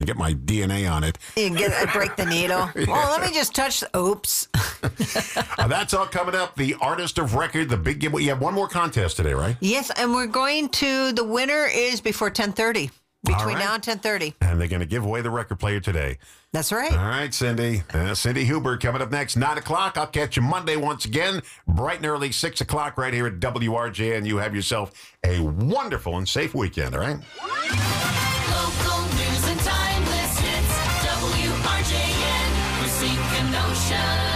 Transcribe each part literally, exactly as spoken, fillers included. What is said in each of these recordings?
get my D N A on it. You get, I break the needle. Yeah. Well, let me just touch. The, oops. uh, that's all coming up. The Artist of Record, the big giveaway. You have one more contest today, right? Yes, and we're going to, the winner is before ten thirty. Between right. now and ten thirty. And they're going to give away the record player today. That's right. All right, Cindy. Uh, Cindy Huber coming up next, nine o'clock. I'll catch you Monday once again, bright and early, six o'clock right here at W R J N. You have yourself a wonderful and safe weekend, all right? Local news and timeless hits. W R J N, Racine Kenosha.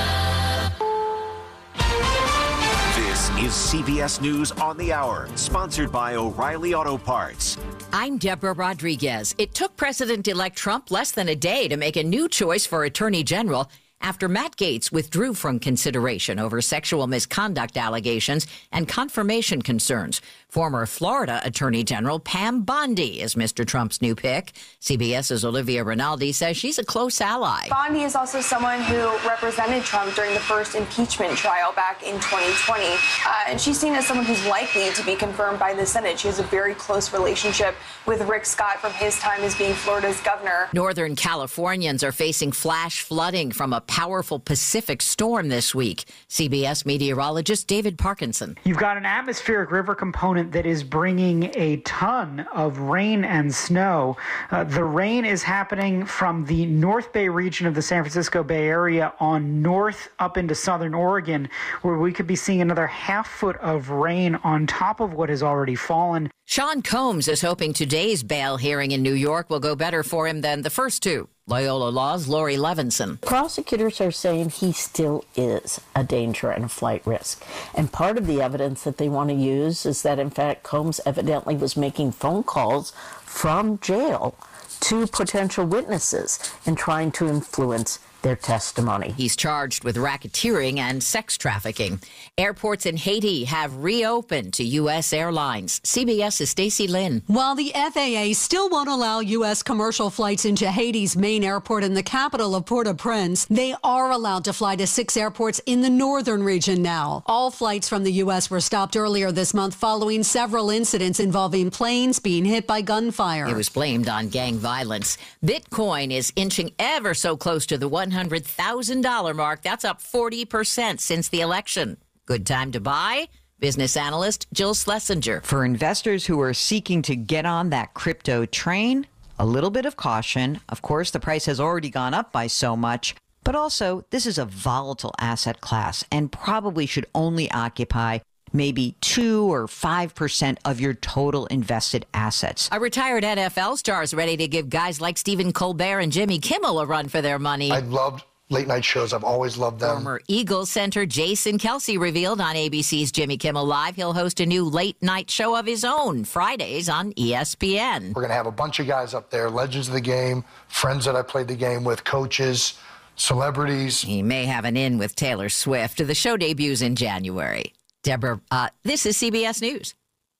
This is C B S News on the Hour, sponsored by O'Reilly Auto Parts. I'm Deborah Rodriguez. It took President-elect Trump less than a day to make a new choice for Attorney General after Matt Gaetz withdrew from consideration over sexual misconduct allegations and confirmation concerns. Former Florida Attorney General Pam Bondi is Mister Trump's new pick. CBS's Olivia Rinaldi says she's a close ally. Bondi is also someone who represented Trump during the first impeachment trial back in twenty twenty. Uh, and she's seen as someone who's likely to be confirmed by the Senate. She has a very close relationship with Rick Scott from his time as being Florida's governor. Northern Californians are facing flash flooding from a powerful Pacific storm this week. C B S meteorologist David Parkinson. You've got an atmospheric river component that is bringing a ton of rain and snow. Uh, the rain is happening from the North Bay region of the San Francisco Bay Area on north up into southern Oregon, where we could be seeing another half foot of rain on top of what has already fallen. Sean Combs is hoping today's bail hearing in New York will go better for him than the first two. Loyola Law's Lori Levinson. Prosecutors are saying he still is a danger and a flight risk. And part of the evidence that they want to use is that, in fact, Combs evidently was making phone calls from jail to potential witnesses and trying to influence their testimony. He's charged with racketeering and sex trafficking. Airports in Haiti have reopened to U S airlines. CBS's Stacey Lynn. While the F A A still won't allow U S commercial flights into Haiti's main airport in the capital of Port-au-Prince, they are allowed to fly to six airports in the northern region now. All flights from the U S were stopped earlier this month following several incidents involving planes being hit by gunfire. It was blamed on gang violence. Bitcoin is inching ever so close to the one hundred thousand dollars mark. That's up forty percent since the election. Good time to buy? Business analyst Jill Schlesinger. For investors who are seeking to get on that crypto train, a little bit of caution. Of course, the price has already gone up by so much, but also this is a volatile asset class and probably should only occupy maybe two or five percent of your total invested assets. A retired N F L star is ready to give guys like Stephen Colbert and Jimmy Kimmel a run for their money. I loved late night shows. I've always loved them. Former Eagles center Jason Kelce revealed on A B C's Jimmy Kimmel Live he'll host a new late night show of his own Fridays on E S P N. We're going to have a bunch of guys up there, legends of the game, friends that I played the game with, coaches, celebrities. He may have an in with Taylor Swift. The show debuts in January. Deborah, uh, this is C B S News.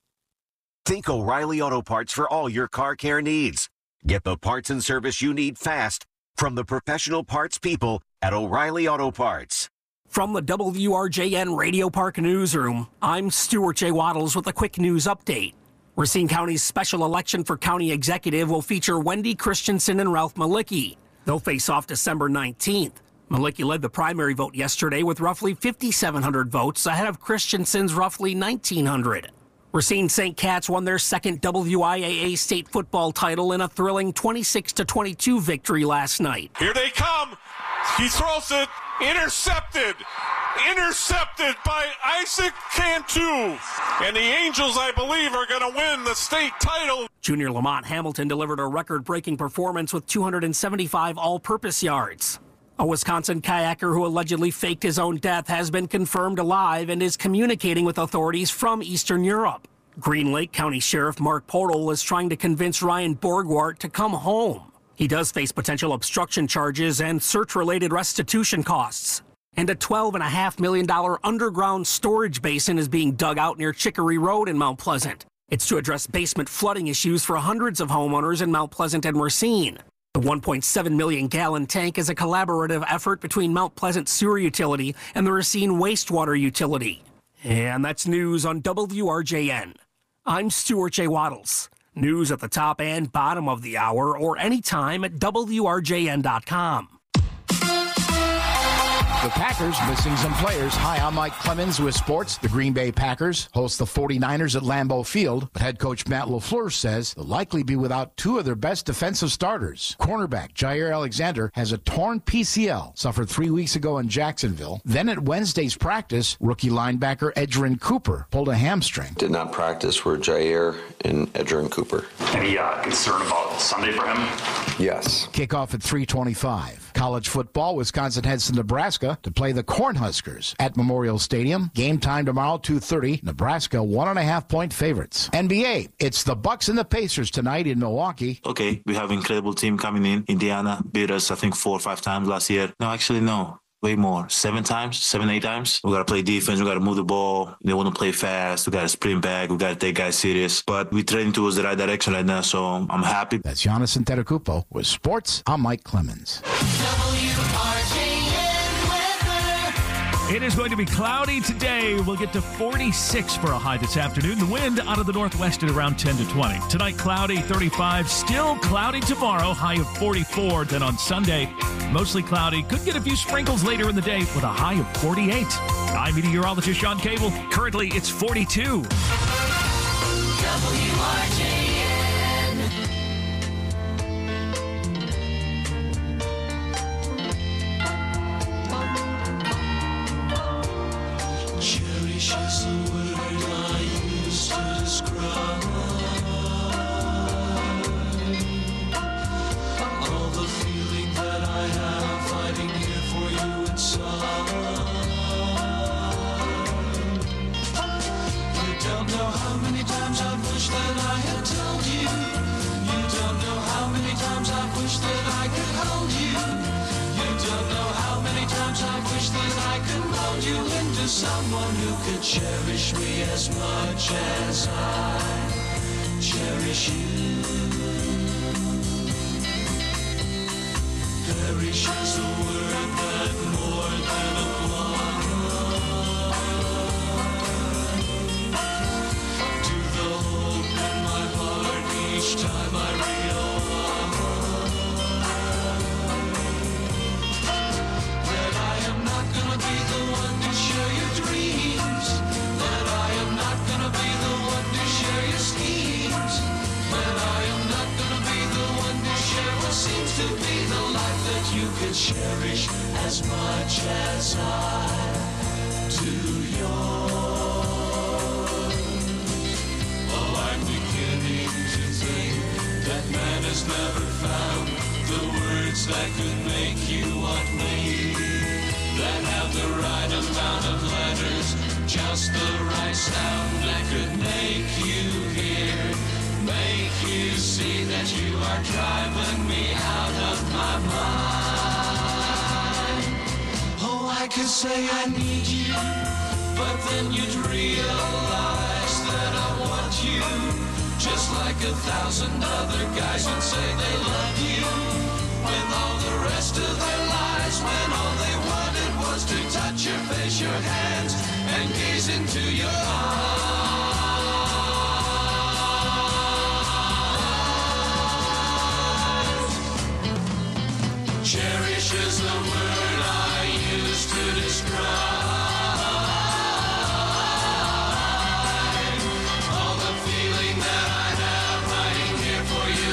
Think O'Reilly Auto Parts for all your car care needs. Get the parts and service you need fast from the professional parts people at O'Reilly Auto Parts. From the W R J N Radio Park Newsroom, I'm Stuart J. Waddles with a quick news update. Racine County's special election for county executive will feature Wendy Christensen and Ralph Malicki. They'll face off December nineteenth. Malicki led the primary vote yesterday with roughly fifty-seven hundred votes ahead of Christensen's roughly nineteen hundred. Racine Saint Cats won their second W I A A state football title in a thrilling twenty-six to twenty-two victory last night. Here they come. He throws it. Intercepted. Intercepted by Isaac Cantu. And the Angels, I believe, are going to win the state title. Junior Lamont Hamilton delivered a record-breaking performance with two hundred seventy-five all-purpose yards. A Wisconsin kayaker who allegedly faked his own death has been confirmed alive and is communicating with authorities from Eastern Europe. Green Lake County Sheriff Mark Podol is trying to convince Ryan Borgwart to come home. He does face potential obstruction charges and search-related restitution costs. And a twelve point five million dollars underground storage basin is being dug out near Chicory Road in Mount Pleasant. It's to address basement flooding issues for hundreds of homeowners in Mount Pleasant and Racine. The one point seven million gallon tank is a collaborative effort between Mount Pleasant Sewer Utility and the Racine Wastewater Utility. And that's news on W R J N. I'm Stuart J. Waddles. News at the top and bottom of the hour or anytime at W R J N dot com. The Packers missing some players. Hi, I'm Mike Clemens with sports. The Green Bay Packers host the forty-niners at Lambeau Field, but head coach Matt LaFleur says they'll likely be without two of their best defensive starters. Cornerback Jair Alexander has a torn P C L, suffered three weeks ago in Jacksonville. Then at Wednesday's practice, rookie linebacker Edgerrin Cooper pulled a hamstring. Did not practice were Jair and Edgerrin Cooper. Any uh, concern about Sunday for him? Yes. Kickoff at three twenty-five. College football, Wisconsin heads to Nebraska to play the Cornhuskers at Memorial Stadium. Game time tomorrow, two thirty. Nebraska, one and a half point favorites. N B A, it's the Bucks and the Pacers tonight in Milwaukee. Okay, we have an incredible team coming in. Indiana beat us, I think, four or five times last year. No, actually, no. Way more. Seven times, seven, eight times. We got to play defense. We got to move the ball. They want to play fast. We got to sprint back. We got to take guys serious. But we're trending towards the right direction right now, so I'm happy. That's Giannis Antetokounmpo with sports. I'm Mike Clemens. W R J N weather. It is going to be cloudy today. We'll get to forty-six for a high this afternoon. The wind out of the northwest at around ten to twenty. Tonight, cloudy, thirty-five. Still cloudy tomorrow, high of forty-four. Then on Sunday, mostly cloudy. Could get a few sprinkles later in the day with a high of forty-eight. I'm meteorologist Sean Cable. Currently, it's forty-two. W R J N. Cherish is the word I use to describe all the feeling that I have fighting here for you inside. You don't know how many times I've wished that I had told you. You don't know how many times I've wished that I could hold you. You don't know how many times I've wished that I could mold you into someone who could cherish me as much as I cherish you. Perish is a word that more than applies to the hope in my heart each time I realize that I am not gonna be the one to share your dreams, that I am not gonna be the one to share your schemes, that I am not gonna be the one to share what seems to be the life that you could cherish as much as I do yours. Oh, I'm beginning to think that man has never found the words that could make you want me, that have the right amount of letters, just the right sound that could make you hear, make you see that you are driving me out of my mind. Oh, I could say I need you, but then you'd realize that I want you, just like a thousand other guys would say they love you, with all the rest of their lives, when all they wanted was to touch your face, your hands, and gaze into your eyes. Cherish is the word I use to describe all the feeling that I have hiding here for you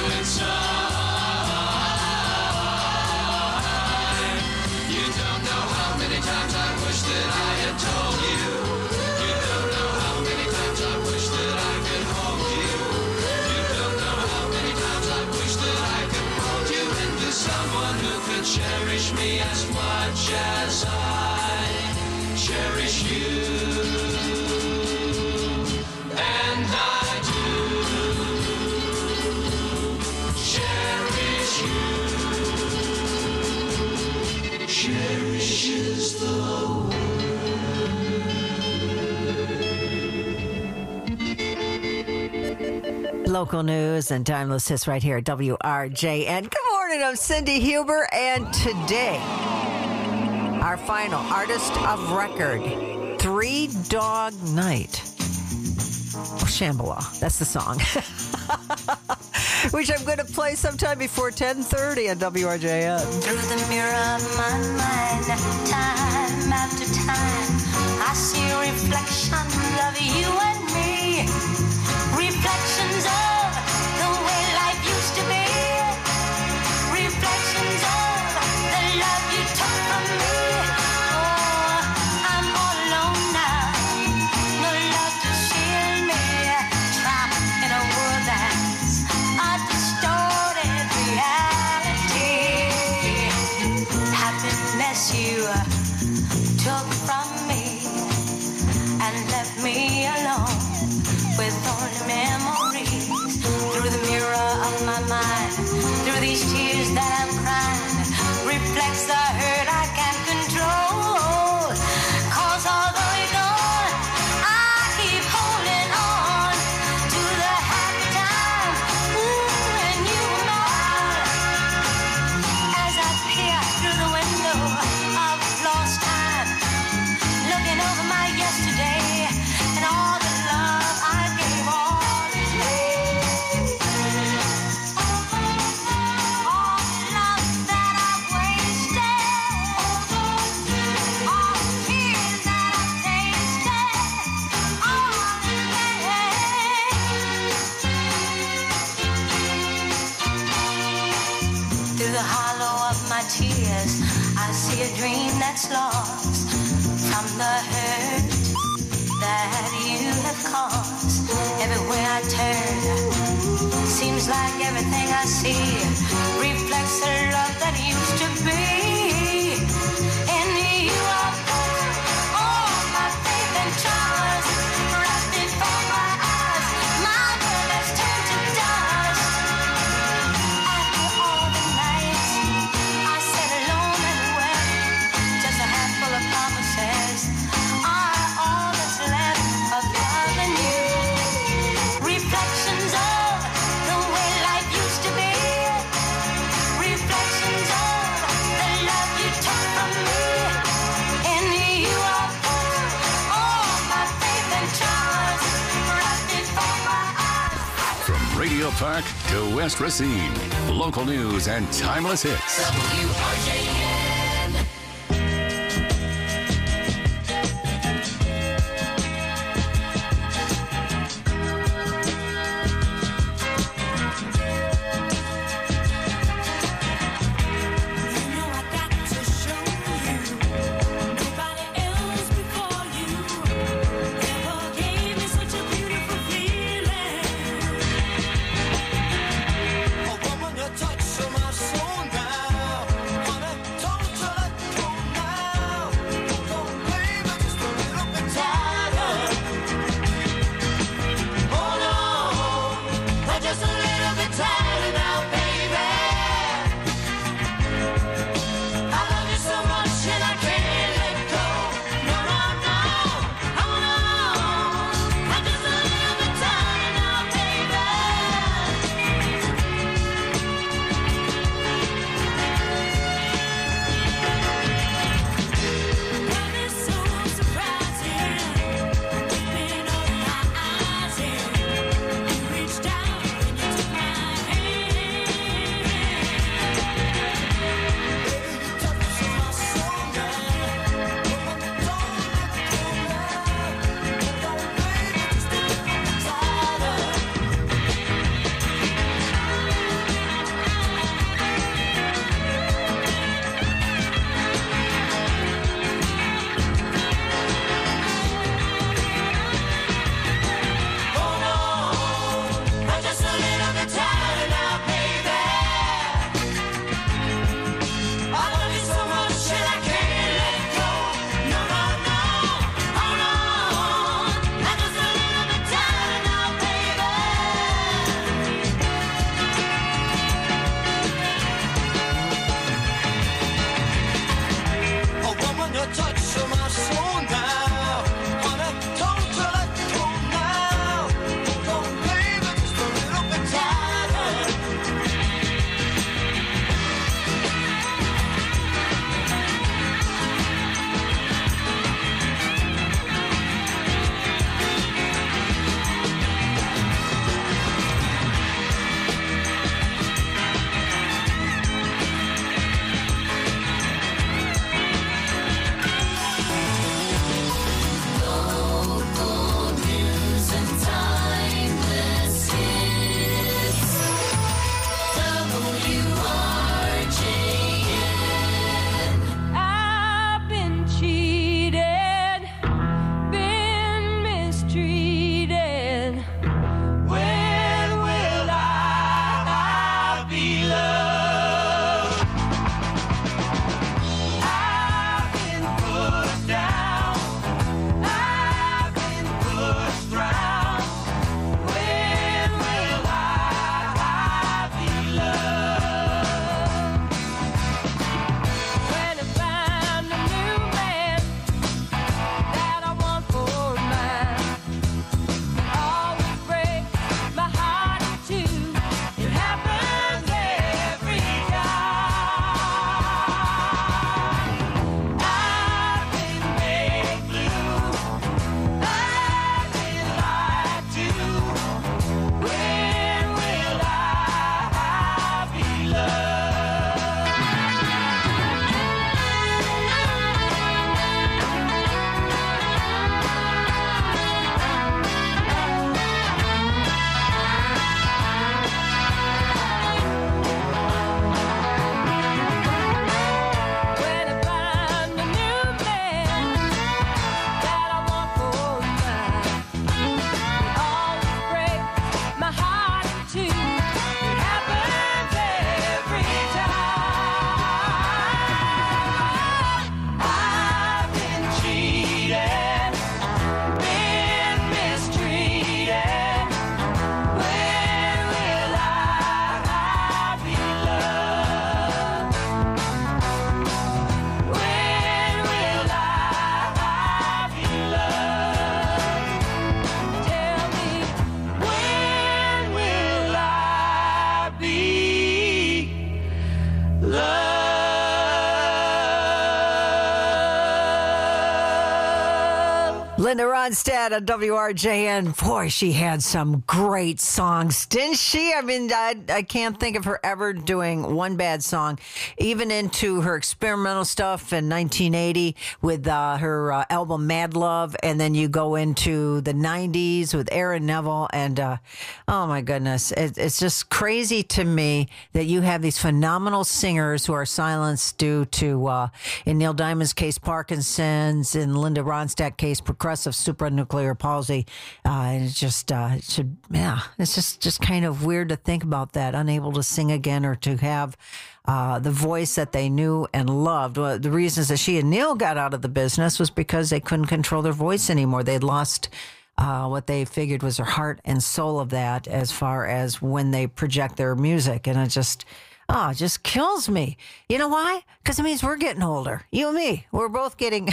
inside. You don't know how many times I wish that I had told you. You don't know how many times I wish that I could hold you. You don't know how many times I wish that I could mold you into someone who could cherish me as much as I cherish you. And I do cherish you. Cherish is the Local news and timeless hits right here at W R J N. Good morning, I'm Cindy Huber, and today, our final artist of record, Three Dog Night. Oh, Shambhala, that's the song. which I'm going to play sometime before ten thirty on W R J N. Through the mirror of my mind, time after time, I see reflections of you and me. Reflections of the way life used to be. Reflections of the love you took from me. Oh, I'm all alone now. No love to shield me. Trapped in a world that's a distorted reality. Happiness you took from me and left me alone with only memories. Through the mirror of my mind, through these tears that I'm crying, reflects the hurt I can't control. Cause although you're gone, I keep holding on to the happy times when you were mine. As I peer through the window of lost time, looking over my yesterday and all the love I gave all to me. All the love that I wasted, all the tears that I tasted, all in vain. Through the hollow of my tears, I see a dream that's lost from the hurt that you have caused. Everywhere I turn, seems like everything I see reflects the love that used to be. In you I put all my faith and trust, right before my eyes, my world has turned to dust. After all the nights I sat alone and wept, just a handful of promises are all that's left of loving you. Reflections of the way life used to be. Reflections of the love you took from me. In you I put all my faith and trust, right before my eyes. From Radio Park to West Racine, local news and timeless hits. W R J N. Touch of my soul now, wanna talk Linda Ronstadt on W R J N. Boy, she had some great songs, didn't she? I mean, I, I can't think of her ever doing one bad song. Even into her experimental stuff in nineteen eighty with uh, her uh, album Mad Love, and then you go into the nineties with Aaron Neville, and uh, oh my goodness, it, it's just crazy to me that you have these phenomenal singers who are silenced due to, uh, in Neil Diamond's case, Parkinson's, in Linda Ronstadt's case, progressive supranuclear palsy. Uh, and it's just, uh, it should, yeah, it's just, just kind of weird to think about that, unable to sing again or to have uh, the voice that they knew and loved. Well, the reasons that she and Neil got out of the business was because they couldn't control their voice anymore. They'd lost uh, what they figured was their heart and soul of that as far as when they project their music. And it just... Oh, it just kills me. You know why? Because it means we're getting older. You and me. We're both getting...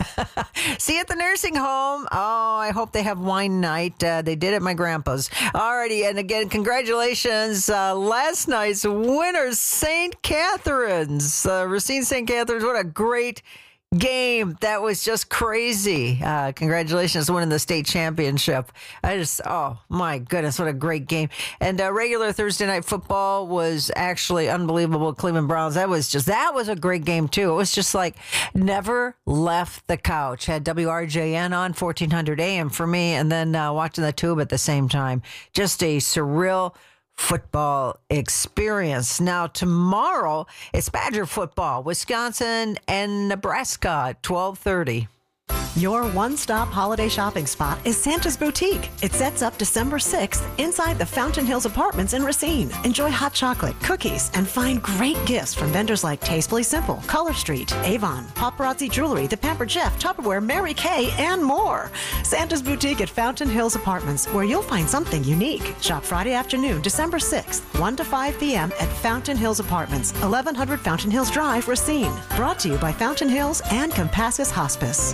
See you at the nursing home. Oh, I hope they have wine night. Uh, they did at my grandpa's. Alrighty, and again, congratulations. Uh, last night's winner, Saint Catherine's. Uh, Racine Saint Catherine's, what a great game. That was just crazy. Uh, congratulations on winning the state championship. I just, oh my goodness, what a great game. And uh, regular Thursday night football was actually unbelievable. Cleveland Browns, that was just, that was a great game too. It was just like never left the couch. Had W R J N on fourteen hundred A M for me, and then uh, watching the tube at the same time. Just a surreal football experience. Now, tomorrow, it's Badger football, Wisconsin and Nebraska, twelve thirty. Your one-stop holiday shopping spot is Santa's Boutique. It sets up December sixth inside the Fountain Hills Apartments in Racine. Enjoy hot chocolate, cookies, and find great gifts from vendors like Tastefully Simple, Color Street, Avon, Paparazzi Jewelry, The Pampered Chef, Tupperware, Mary Kay, and more. Santa's Boutique at Fountain Hills Apartments, where you'll find something unique. Shop Friday afternoon, December sixth, one to five p.m. at Fountain Hills Apartments, eleven hundred Fountain Hills Drive, Racine. Brought to you by Fountain Hills and Compassus Hospice.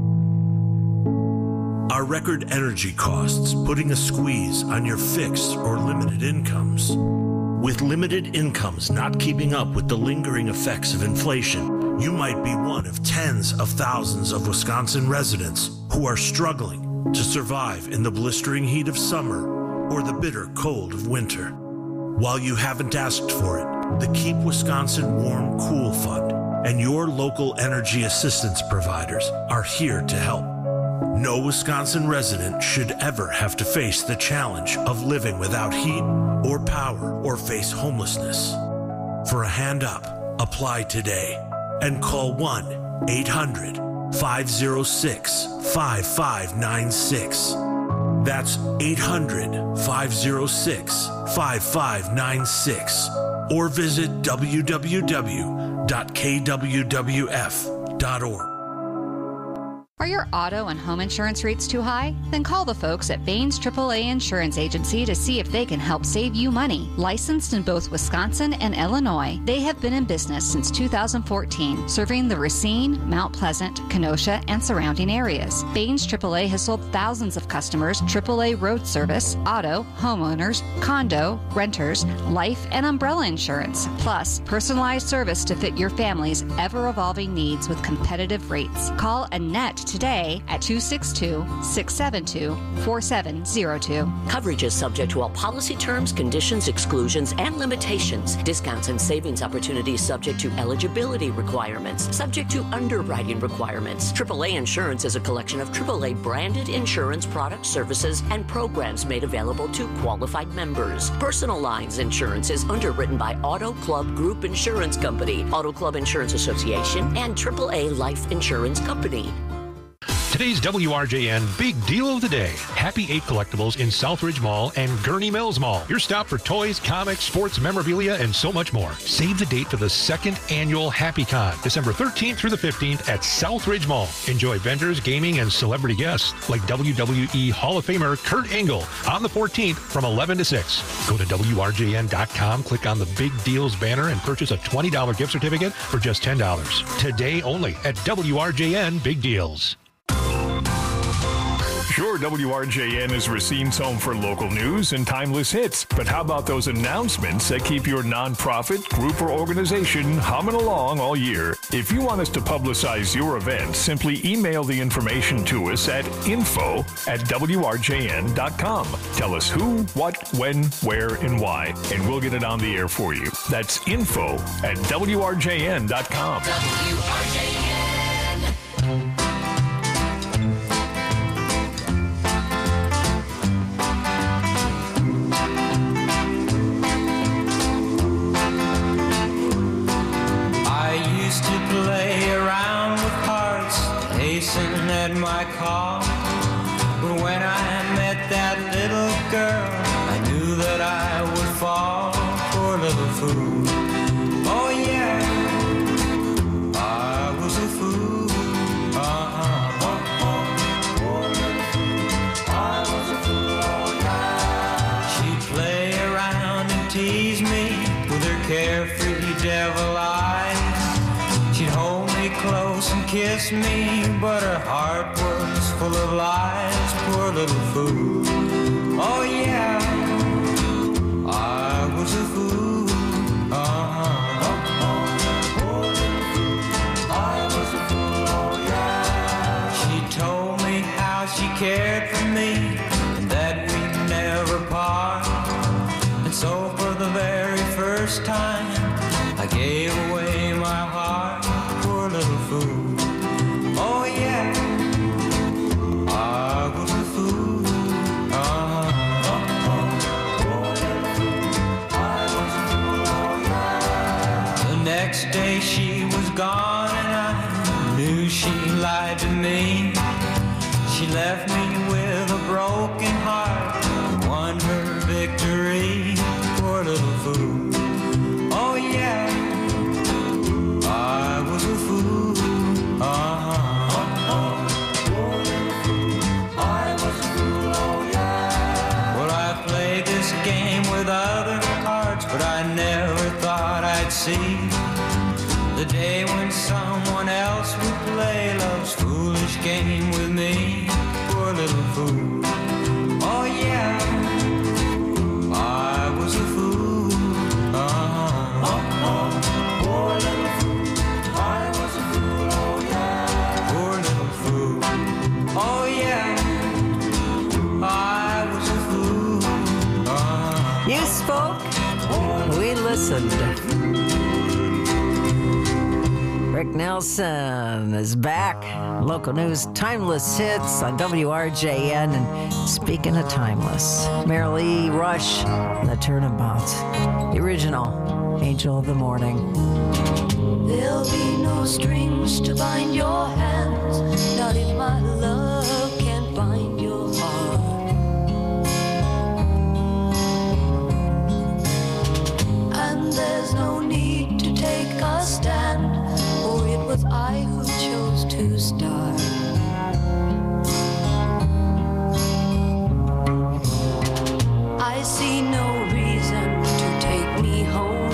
Are record energy costs putting a squeeze on your fixed or limited incomes? With limited incomes not keeping up with the lingering effects of inflation, you might be one of tens of thousands of Wisconsin residents who are struggling to survive in the blistering heat of summer or the bitter cold of winter. While you haven't asked for it, the Keep Wisconsin Warm Cool Fund and your local energy assistance providers are here to help. No Wisconsin resident should ever have to face the challenge of living without heat or power or face homelessness. For a hand up, apply today and call one eight hundred five oh six five five nine six. That's eight hundred five oh six five five nine six or visit w w w dot k w w f dot org. Are your auto and home insurance rates too high? Then call the folks at Baines triple A Insurance Agency to see if they can help save you money. Licensed in both Wisconsin and Illinois, they have been in business since two thousand fourteen, serving the Racine, Mount Pleasant, Kenosha, and surrounding areas. Baines triple A has sold thousands of customers triple A road service, auto, homeowners, condo, renters, life, and umbrella insurance, plus personalized service to fit your family's ever-evolving needs with competitive rates. Call Annette today at two six two, six seven two, four seven zero two. Coverage is subject to all policy terms, conditions, exclusions, and limitations. Discounts and savings opportunities subject to eligibility requirements, subject to underwriting requirements. triple A Insurance is a collection of triple A branded insurance products, services, and programs made available to qualified members. Personal Lines Insurance is underwritten by Auto Club Group Insurance Company, Auto Club Insurance Association, and triple A Life Insurance Company. Today's W R J N Big Deal of the Day. Happy eight Collectibles in Southridge Mall and Gurney Mills Mall. Your stop for toys, comics, sports, memorabilia, and so much more. Save the date for the second annual Happy Con, December thirteenth through the fifteenth at Southridge Mall. Enjoy vendors, gaming, and celebrity guests like W W E Hall of Famer Kurt Angle on the fourteenth from eleven to six. Go to W R J N dot com, click on the Big Deals banner, and purchase a twenty dollars gift certificate for just ten dollars. Today only at W R J N Big Deals. Sure, W R J N is Racine's home for local news and timeless hits, but how about those announcements that keep your nonprofit, group, or organization humming along all year? If you want us to publicize your event, simply email the information to us at info at W R J N dot com. Tell us who, what, when, where, and why, and we'll get it on the air for you. That's info at W R J N dot com. W R J N. Play around with hearts, hasten at my call. But when I met that little girl, I knew that I would fall. Poor little fool. Oh yeah, I was a fool. Uh-huh. Oh, oh. Poor little fool. I was a fool. Oh yeah. She'd play around and tease me with her carefree devil eyes. She'd hold me close and kiss me, but her heart was full of lies. Poor little fool. Oh yeah, I was a fool. Uh-huh. Oh, oh. Poor little fool. I was a fool. Oh yeah. She told me how she cared for me and that we'd never part. And so for the very first time, I gave away my heart. Poor little fool. Oh yeah, I was a fool. Uh-huh. Oh, poor little fool. I was a fool. Oh yeah. The next day she was gone and I knew she lied to me. She left me with a broken heart and won her victory. Poor little fool. Oh yeah, I was a fool. Uh-huh. Oh, poor little fool. I was a fool. Oh yeah. Well, I played this game with other cards, but I never thought I'd see the day when someone else would play love's foolish game with me. Poor little fool. Oh yeah, I was a fool. Uh-huh. Oh, oh. Poor little fool. I was a fool. Oh yeah. Poor little fool. Oh yeah, I was a fool. Uh-huh. You spoke, we listened. Rick Nelson is back. Local news, timeless hits on W R J N. And speaking of timeless, Marilee Rush, The Turnabouts, the original Angel of the Morning. There'll be no strings to bind your hands, not if my love can't bind your heart. And there's no need to take a stand, for it was I who chose to start. I see no reason to take me home.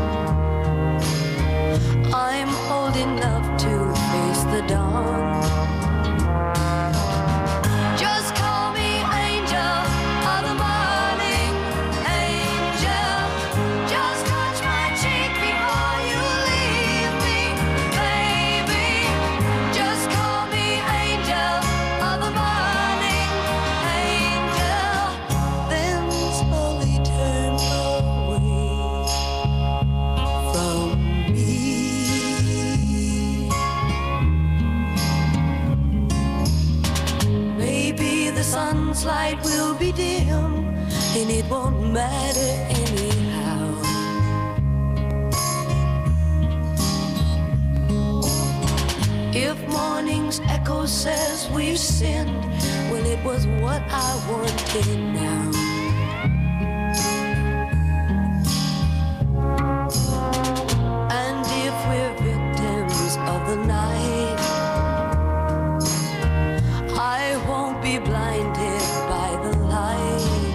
I'm old enough to face the dawn. Just call me angel of the morning, angel. Just touch my cheek before you leave me, baby. Just call me angel of the morning, angel. Then slowly turn away from the sun's light will be dim, and it won't matter anyhow. If morning's echo says we've sinned, well, it was what I wanted now. And if we're victims of the night, I won't be blinded by the light.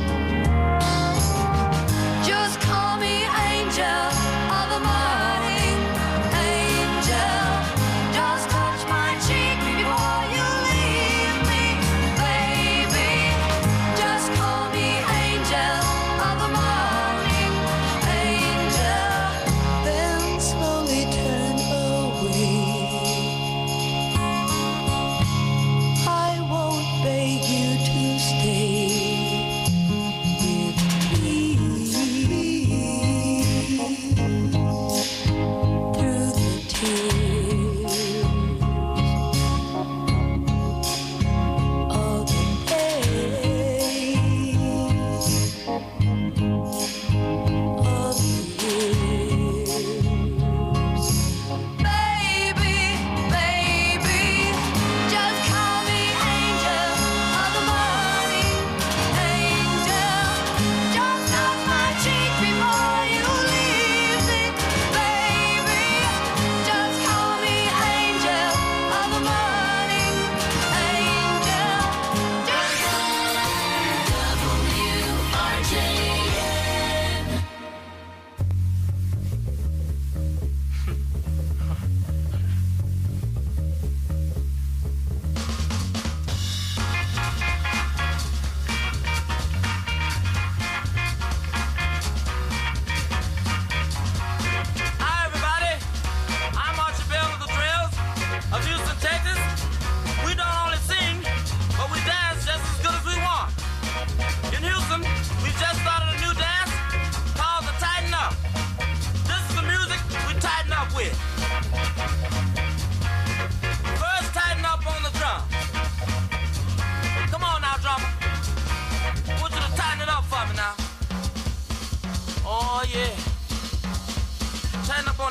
Just call me angel of the morning, angel. Just touch my cheek before you leave me, baby.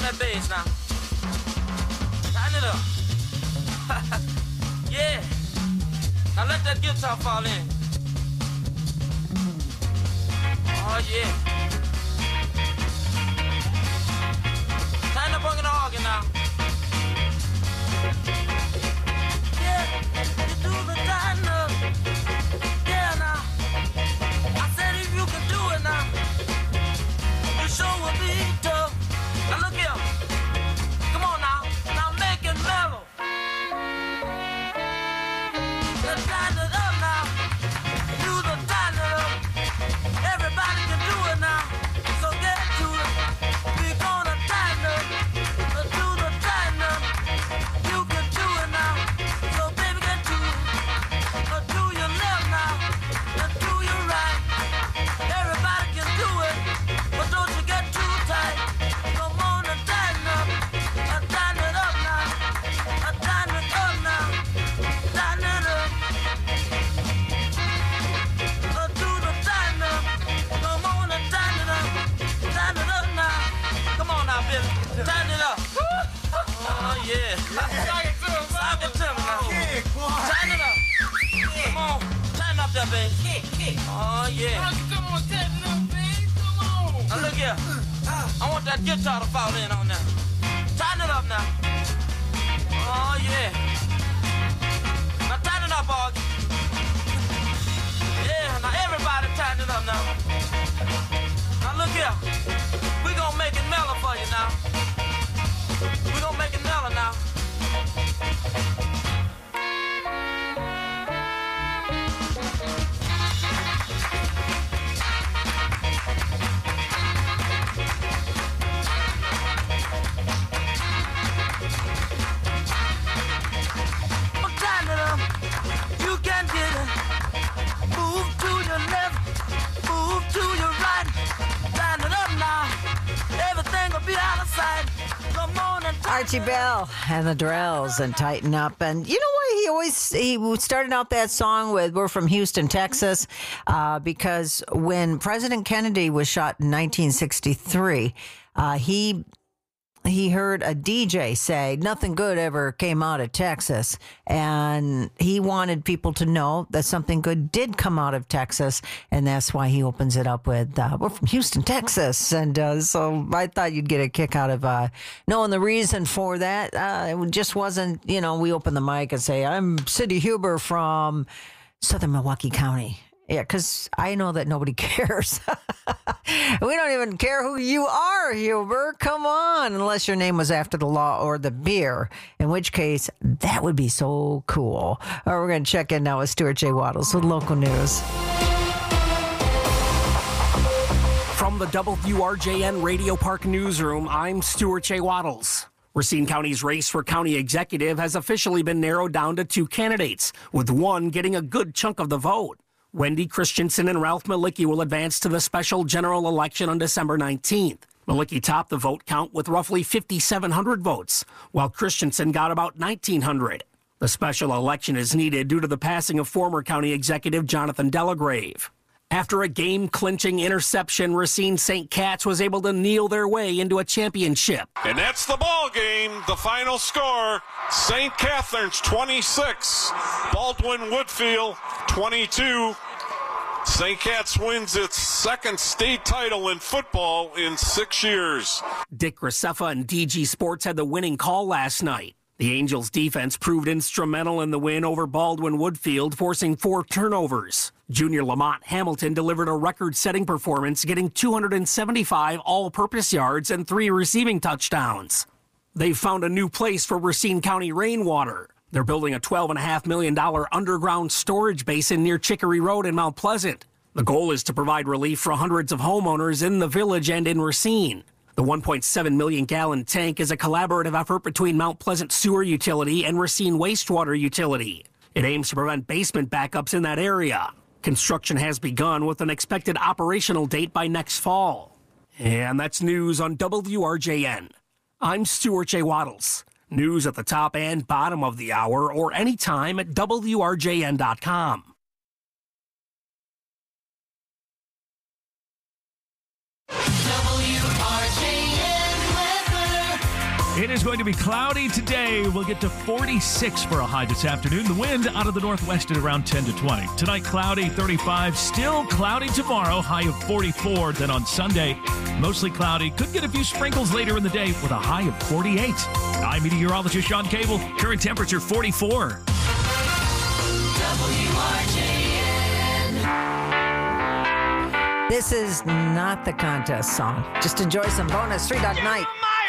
that bass now. Tighten it up. Yeah. Now let that guitar fall in. Oh, yeah. Tighten up on the organ now. Yeah, you do the tighten up. Yeah, now. I said if you can do it now, it sure will be tough. Now look here. Come on now. Now make it mellow. Let's tighten it up now. Do the tighten it up. Everybody can do it now. So get to it. We're gonna tighten up. Let's do the tighten up. You can do it now. So baby get to it. Let's do your left now. Let's do your right. Everybody can do it. But don't you get too tight. Come on and tighten up. Uh, tighten it up now. Uh, tighten it up now. Tighten it up. Uh, do the tighten up. Come on and tighten it up. Tighten it up now. Come on now, Billy. Tighten it up. Oh, yeah. Sock it to him. Sock it to him now. Tighten it up. Come on. Tighten up that, baby. Oh, yeah. Come on, tighten up, baby. Come on. Now, look here. I want that guitar to fall in on that. Tighten it up now. Oh, yeah. Now, tighten it up, Augie. Yeah, now everybody tighten it up now. Now, look here. We gonna make it mellow for you now. We gonna make it mellow now. Tighten it up. You can get it. Move to your left. Move to your right. Tighten it up now. Everything will be out of sight. Come on and Archie Bell and the Drells and Tighten Up. And you know why he always he started out that song with "We're from Houston, Texas," uh, because when President Kennedy was shot in nineteen sixty-three, uh, he he heard a D J say nothing good ever came out of Texas, and he wanted people to know that something good did come out of Texas, and that's why he opens it up with uh, "We're from Houston, Texas." And uh, so I thought you'd get a kick out of uh, knowing the reason for that. Uh, it just wasn't, you know, we open the mic and say, "I'm Cindy Huber from Southern Milwaukee County." Yeah, because I know that nobody cares. We don't even care who you are, Huber. Come on, unless your name was after the law or the beer, in which case that would be so cool. All right, we're going to check in now with Stuart J. Waddles with local news. From the W R J N Radio Park Newsroom, I'm Stuart J. Waddles. Racine County's race for county executive has officially been narrowed down to two candidates, with one getting a good chunk of the vote. Wendy Christensen and Ralph Malicki will advance to the special general election on December nineteenth. Malicki topped the vote count with roughly fifty-seven hundred votes, while Christensen got about nineteen hundred. The special election is needed due to the passing of former county executive Jonathan Delagrave. After a game-clinching interception, Racine Saint Cat's was able to kneel their way into a championship. And that's the ball game. The final score, Saint Catherine's twenty-six, Baldwin Woodfield twenty-two. Saint Cat's wins its second state title in football in six years. Dick Graceffa and D G Sports had the winning call last night. The Angels' defense proved instrumental in the win over Baldwin Woodfield, forcing four turnovers. Junior Lamont Hamilton delivered a record-setting performance, getting two hundred seventy-five all-purpose yards and three receiving touchdowns. They've found a new place for Racine County rainwater. They're building a twelve point five million dollars underground storage basin near Chicory Road in Mount Pleasant. The goal is to provide relief for hundreds of homeowners in the village and in Racine. The one point seven million gallon tank is a collaborative effort between Mount Pleasant Sewer Utility and Racine Wastewater Utility. It aims to prevent basement backups in that area. Construction has begun with an expected operational date by next fall. And that's news on W R J N. I'm Stuart J. Waddles. News at the top and bottom of the hour or anytime at W R J N dot com. W R J N weather. It is going to be cloudy today. We'll get to forty-six for a high this afternoon. The wind out of the northwest at around ten to twenty. Tonight, cloudy, thirty-five. Still cloudy tomorrow, high of forty-four. Then on Sunday, mostly cloudy. Could get a few sprinkles later in the day with a high of forty-eight. I'm meteorologist Sean Cable. Current temperature forty-four. W R J N. This is not the contest song. Just enjoy some bonus Three Dog Night.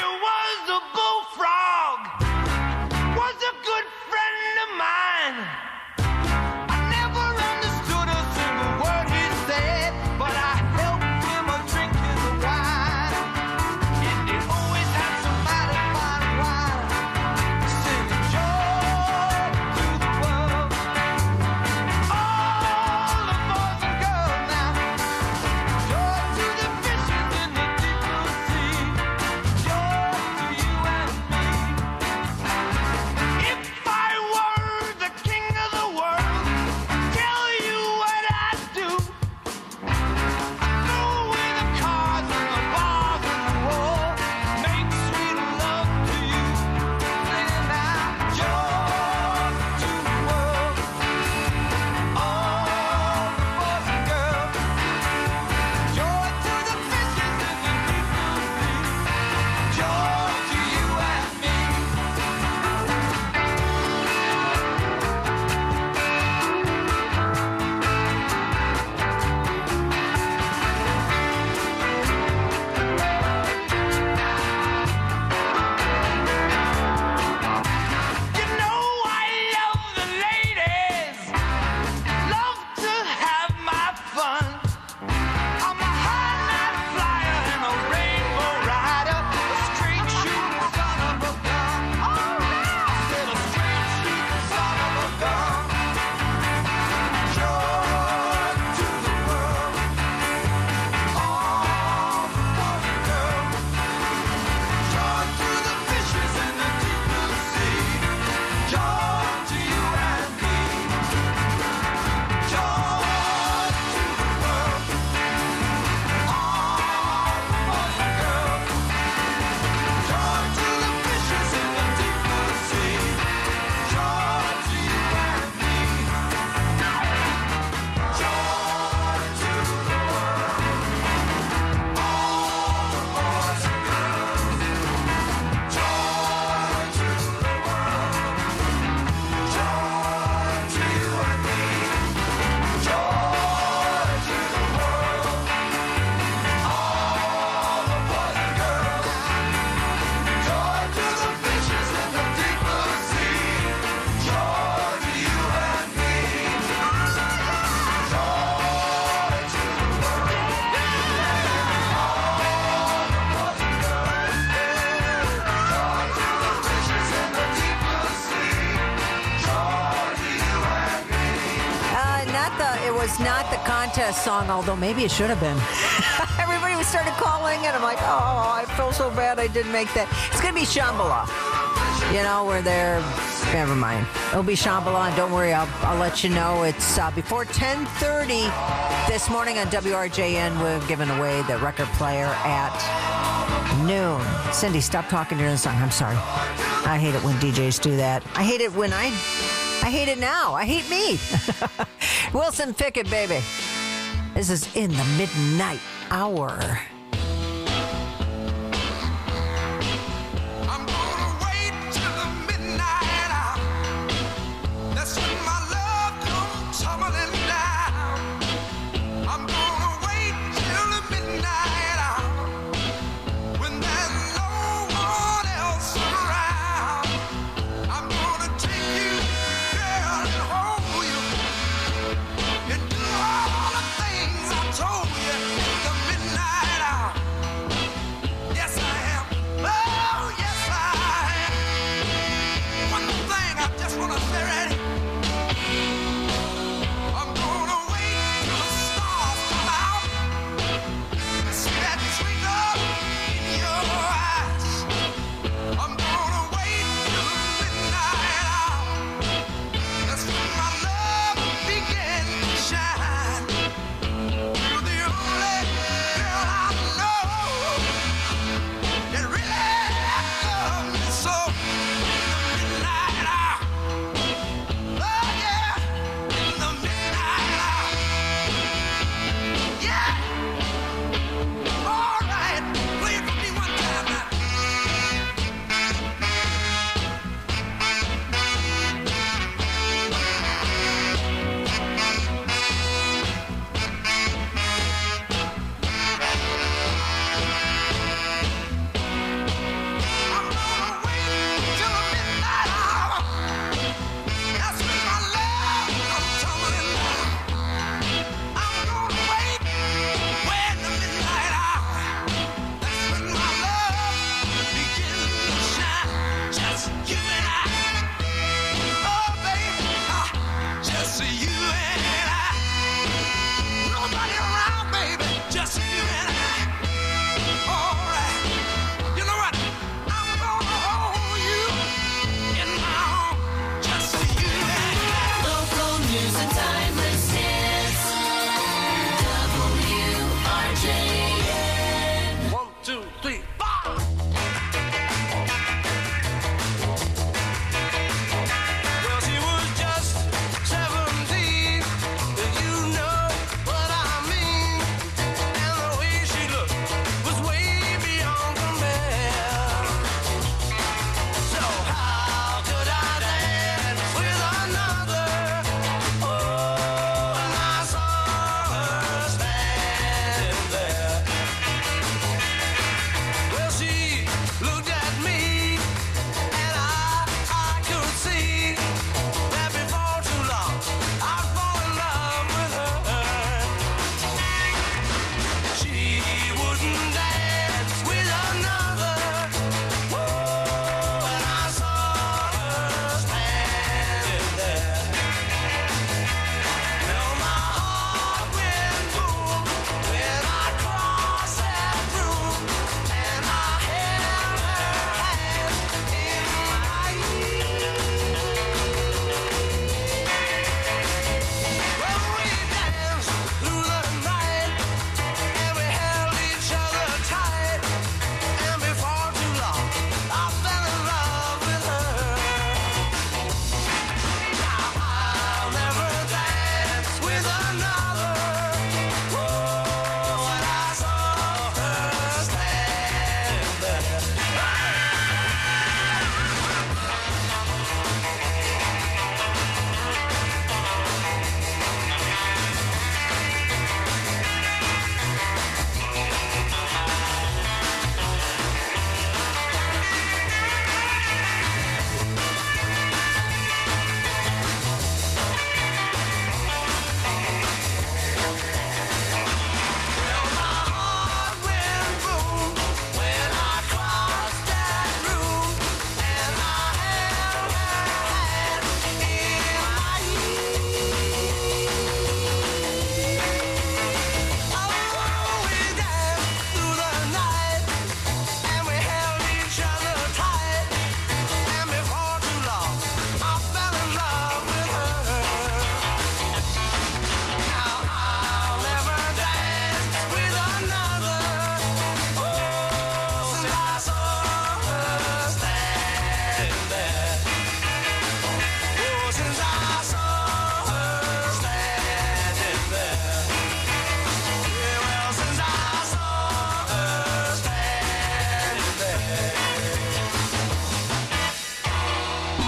Not the contest song, although maybe it should have been. Everybody started calling, and I'm like, oh, I feel so bad I didn't make that. It's going to be Shambhala. You know, we're there. Never mind. It'll be Shambhala, and don't worry, I'll, I'll let you know. It's uh, before ten thirty this morning on W R J N. We've given away the record player at noon. Cindy, stop talking during the song. I'm sorry. I hate it when D Js do that. I hate it when I... I hate it now. I hate me. Wilson Pickett, baby. This is In the Midnight Hour. Told you the midnight hour.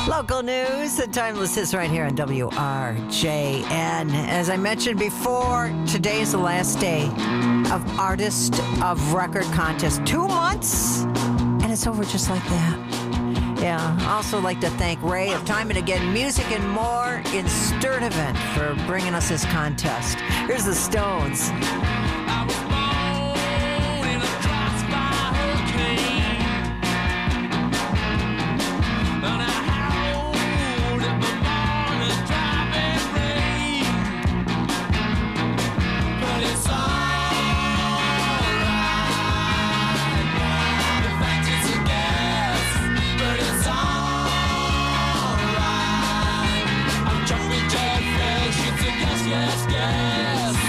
Local news and timeless hits right here on W R J N. As I mentioned before, today is the last day of Artist of Record contest. Two months, and it's over just like that. Yeah, I also like to thank Ray of Time and Again Music and More in Sturtevant for bringing us this contest. Here's the Stones. Yes, yes.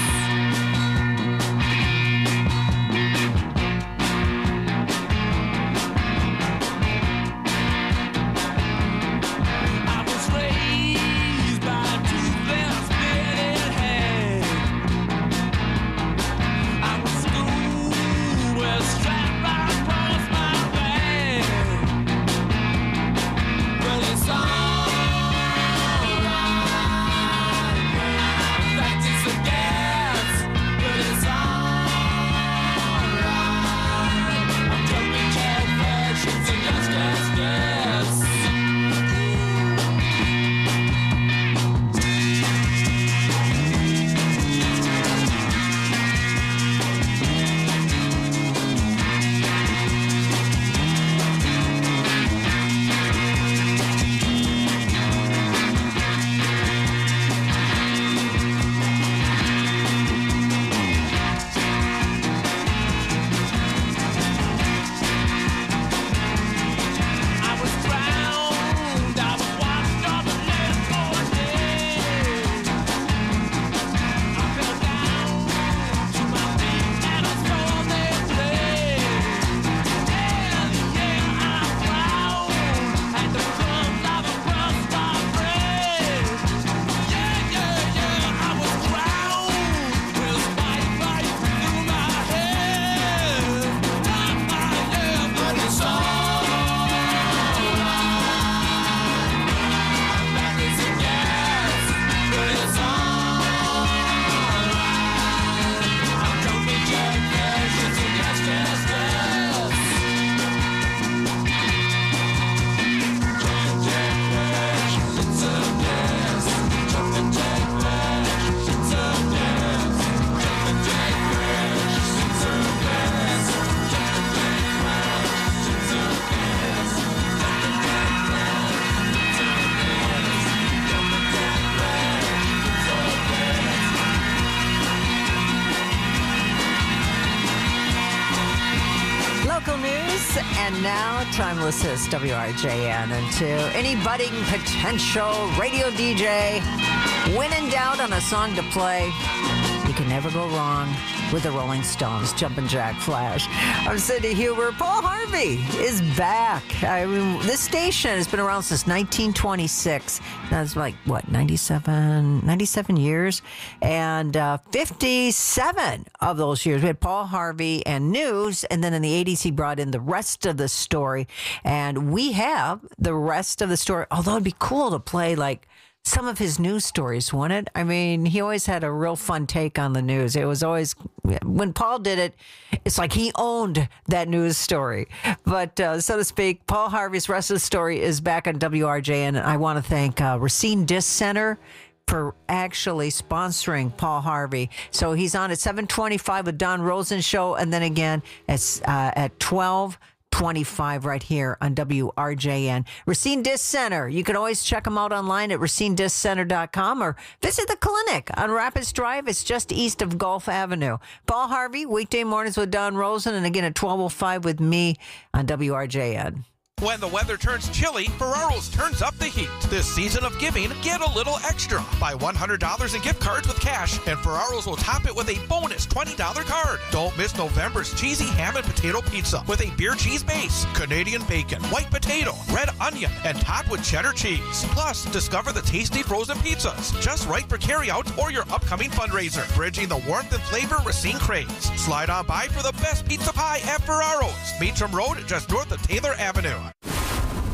And now, Timeless Hits, W R J N. And to any budding potential radio D J, when in doubt on a song to play, you can never go wrong with the Rolling Stones, Jumpin' Jack Flash. I'm Cindy Huber. Paul Harvey is back. I mean, this station has been around since nineteen twenty-six. That's like, what, ninety-seven, ninety-seven years? And uh, fifty-seven of those years, we had Paul Harvey and news. And then in the eighties, he brought in the rest of the story. And we have the rest of the story. Although it'd be cool to play like some of his news stories, wouldn't it? I mean, he always had a real fun take on the news. It was always, when Paul did it, it's like he owned that news story. But uh, so to speak, Paul Harvey's rest of the story is back on W R J N. And I want to thank uh, Racine Disc Center for actually sponsoring Paul Harvey. So he's on at seven twenty-five with Don Rosen Show. And then again, it's uh, at twelve twenty-five right here on W R J N. Racine Disc Center. You can always check them out online at racine disc center dot com or visit the clinic on Rapids Drive. It's just east of Gulf Avenue. Paul Harvey, weekday mornings with Don Rosen, and again at twelve oh five with me on W R J N. When the weather turns chilly, Ferraro's turns up the heat. This season of giving, get a little extra. Buy one hundred dollars in gift cards with cash, and Ferraro's will top it with a bonus twenty dollars card. Don't miss November's cheesy ham and potato pizza with a beer cheese base, Canadian bacon, white potato, red onion, and topped with cheddar cheese. Plus, discover the tasty frozen pizzas, just right for carryout or your upcoming fundraiser. Bridging the warmth and flavor Racine craves. Slide on by for the best pizza pie at Ferraro's. Beecham Road, just north of Taylor Avenue. When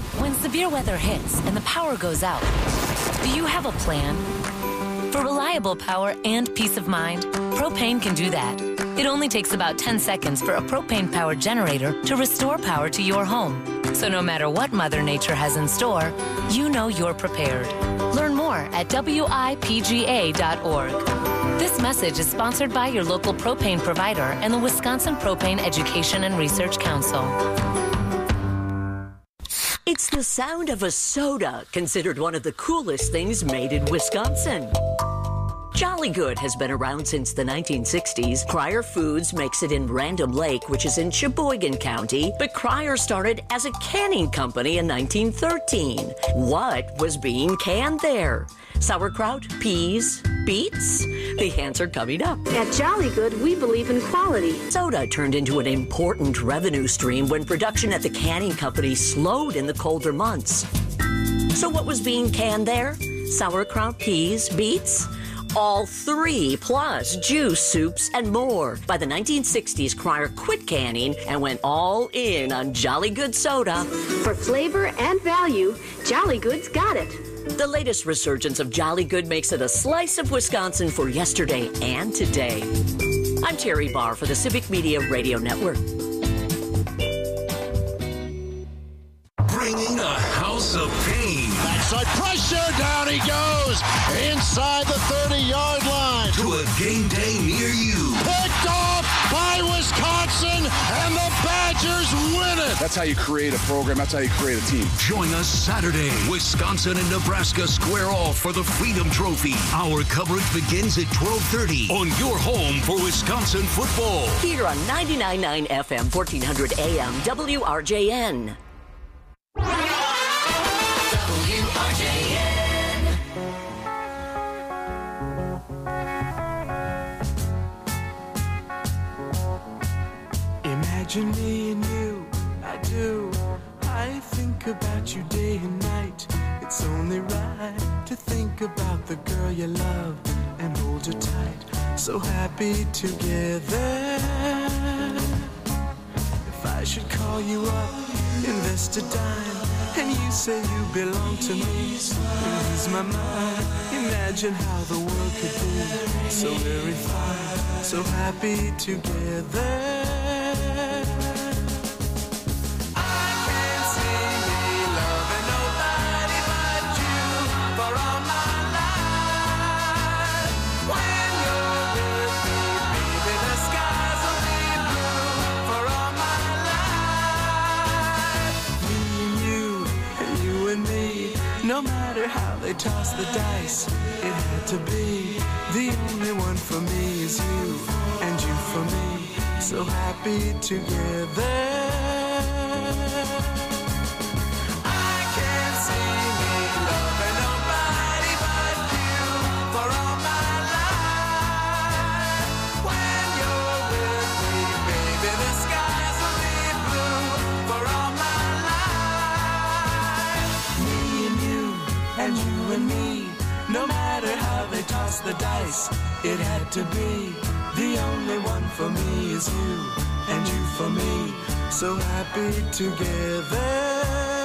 severe weather hits and the power goes out, do you have a plan? For reliable power and peace of mind, Propane can do that. It only takes about ten seconds for a propane-powered generator to restore power to your home. So no matter what Mother Nature has in store, you know you're prepared. Learn more at W I P G A dot org. This message is sponsored by your local propane provider and the Wisconsin Propane Education and Research Council. It's the sound of a soda, considered one of the coolest things made in Wisconsin. Jolly Good has been around since the nineteen sixties. Cryer Foods makes it in Random Lake, which is in Sheboygan County, but Cryer started as a canning company in nineteen thirteen. What was being canned there? Sauerkraut, peas, beets? The answer coming up. At Jolly Good, we believe in quality. Soda turned into an important revenue stream when production at the canning company slowed in the colder months. So what was being canned there? Sauerkraut, peas, beets? All three, plus juice, soups, and more. By the nineteen sixties, Cryer quit canning and went all in on Jolly Good soda. For flavor and value, Jolly Good's got it. The latest resurgence of Jolly Good makes it a slice of Wisconsin for yesterday and today. I'm Terry Barr for the Civic Media Radio Network. Bringing a house of pain. Backside pressure, down he goes, inside the thirty-yard line. To a game day near you. Picked off by Wisconsin, and the Badgers win it. That's how you create a program. That's how you create a team. Join us Saturday. Wisconsin and Nebraska square off for the Freedom Trophy. Our coverage begins at twelve thirty on your home for Wisconsin football. Here on ninety-nine point nine F M, fourteen hundred A M, W R J N. W R J N. Imagine me and you, I do. I think about you day and night. It's only right to think about the girl you love and hold her tight. So happy together. If I should call you up, invest a dime, and you say you belong to me, lose my mind. Imagine how the world could be so very fine, so happy together. I can't see me loving nobody but you for all my life. When you're with me, baby, the skies will be blue for all my life. Me and you, and you and me, no matter how they toss the dice, it had to be. The only one for me is you, and you for me, so happy together. I can't see me loving nobody but you for all my life. When you're with me, baby, the skies will be blue for all my life. Me and you, and you and me, no matter how they toss the dice, it had to be. The only one for me is you, and you for me, so happy together.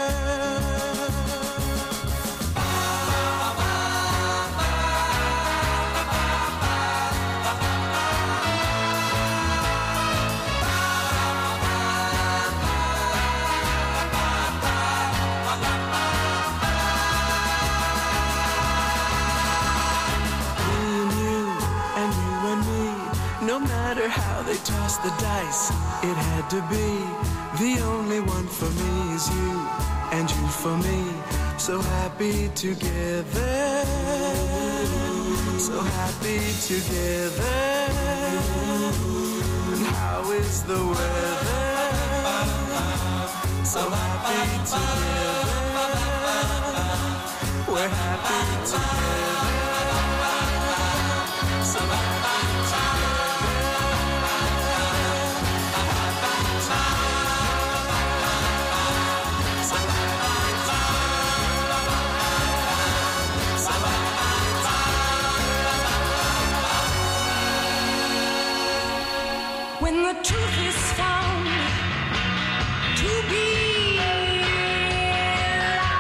No matter how they toss the dice, it had to be. The only one for me is you, and you for me, so happy together. So happy together. And how is the weather? So happy together. We're happy together. So happy together. When the truth is found to be lies,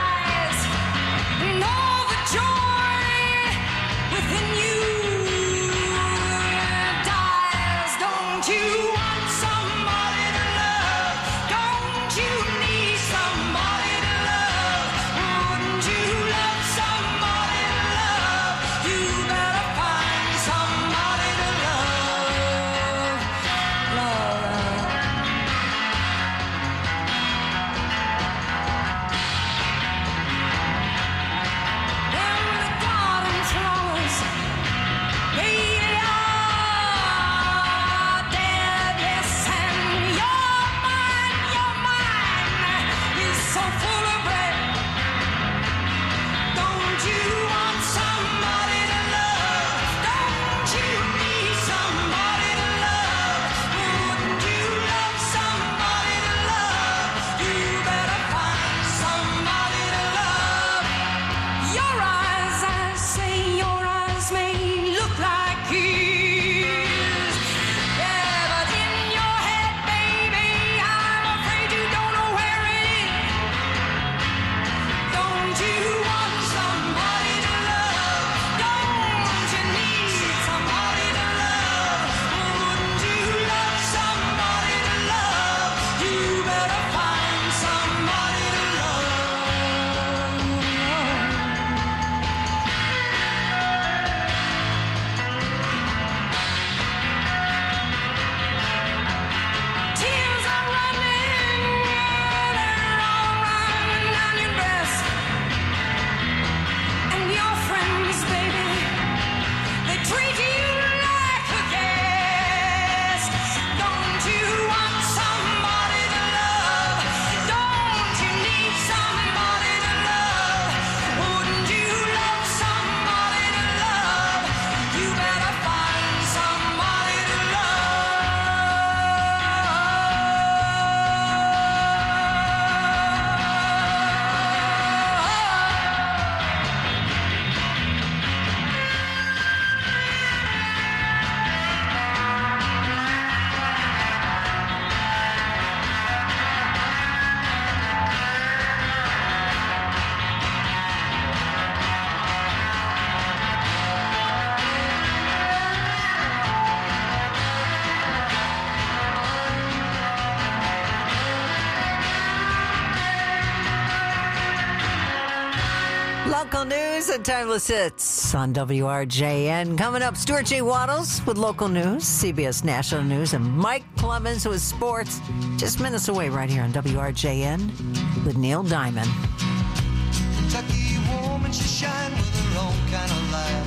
Local news and timeless hits on W R J N. Coming up, Stuart J. Waddles with local news, C B S National News, and Mike Clemens with sports. Just minutes away right here on W R J N with Neil Diamond. Kentucky woman, she shine with her own kind of light.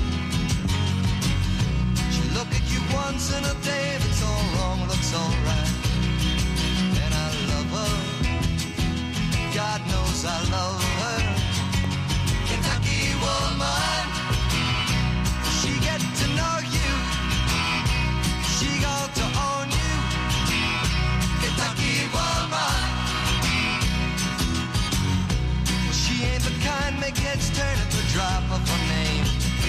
She look at you once in a day, if it's all wrong, looks all right. And I love her, God knows I love her. Kentucky woman, she get to know you, she got to own you. Kentucky woman, she ain't the kind make heads turn at the drop of her name.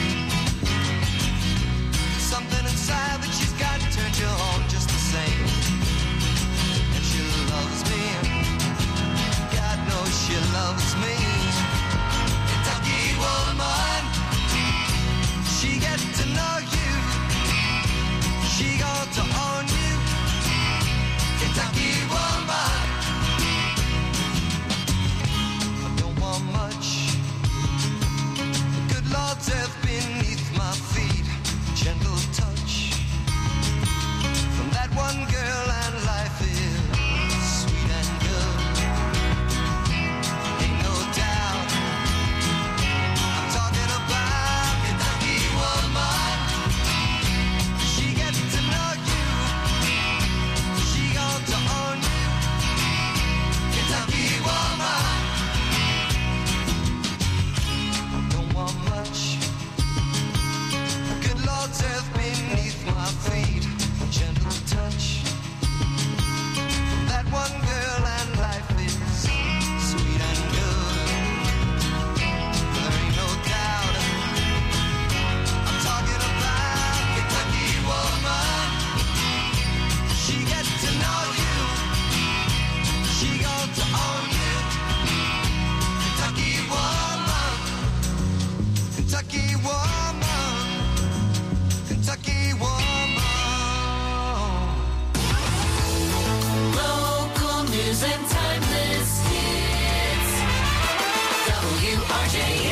Something inside that she's got turned you on just the same. And she loves me, God knows she loves me. Kentucky woman, she get to know you, she got to own you. Kentucky woman, I don't want much, good Lord's earth beneath my feet, gentle touch from that one girl, and life is sweet and good. Ain't no doubt I'm talking about Kentucky woman. She gets to know you, she got to own you. Kentucky woman, don't want much, good Lord's earth beneath my feet, gentle touch from that one girl, and life is sweet and good. There ain't no doubt I'm talking about Kentucky woman. She gets to know you, she got to own you. Kentucky woman, Kentucky woman, Kentucky woman. Local news and timeless hits. W R J